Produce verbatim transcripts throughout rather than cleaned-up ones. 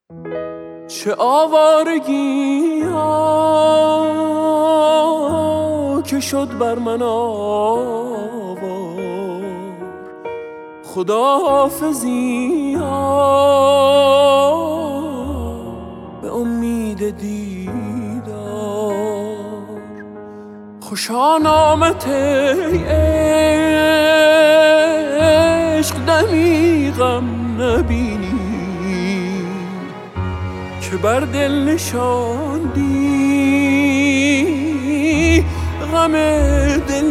چه آوارگی ها که شد بر من آوار، خداحافظی ها به امید دیدار. خوشا نامت ای عشق دمی غم نبینی که بر دل نشاندی غم دل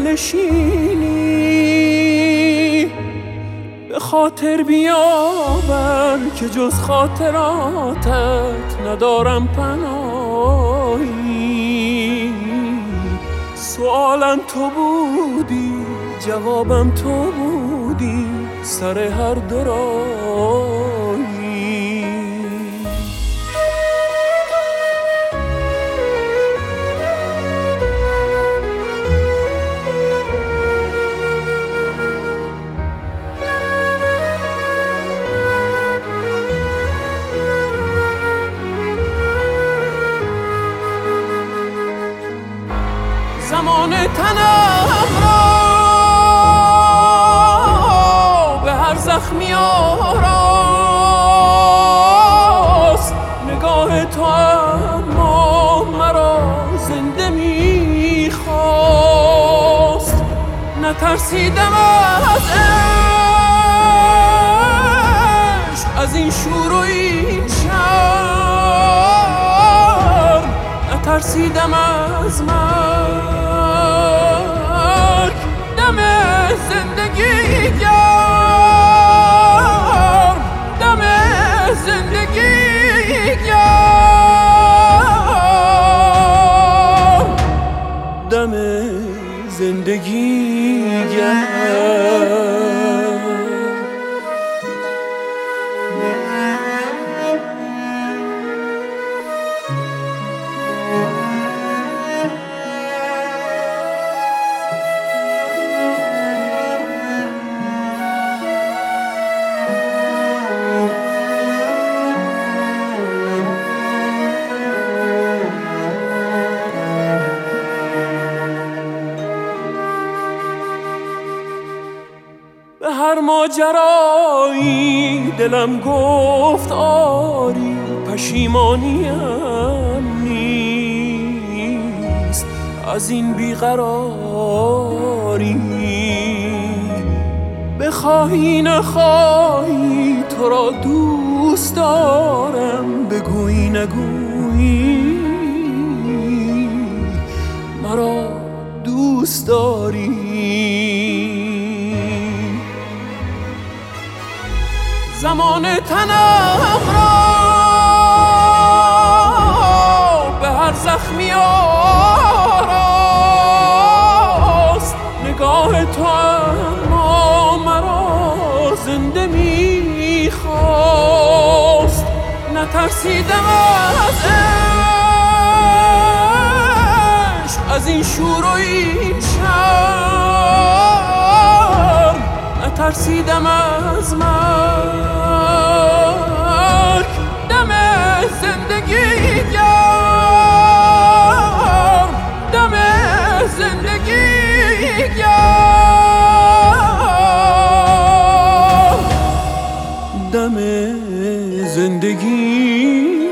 نشینی. به خاطر بیاور که جز خاطراتت ندارم پناهی. سؤالم تو بودی جوابم تو بودی سر هر دو راهی. زمان تنم را به هر زخمی آراست. نگاه تو اما مرا زنده میخواست. نترسیدم از عشق، از این شور و این شرم. نترسیدم از من دم زندگی گرم، دم زندگی گرم، دم زندگی گرم. به هر ماجرایی دلم گفت آری، پشیمانیم نیست از این بیقراری. بخواهی نخواهی تو را دوست دارم، بگویی نگویی مرا دوست داری. زمان تنم را به هر زخمی آراست. نگاه تو اما مرا زنده میخواست. نترسیدم از عشق، از این شور و این شرم. نترسیدم از مرگ دم زندگی گرم، دم زندگی گرم، دم زندگی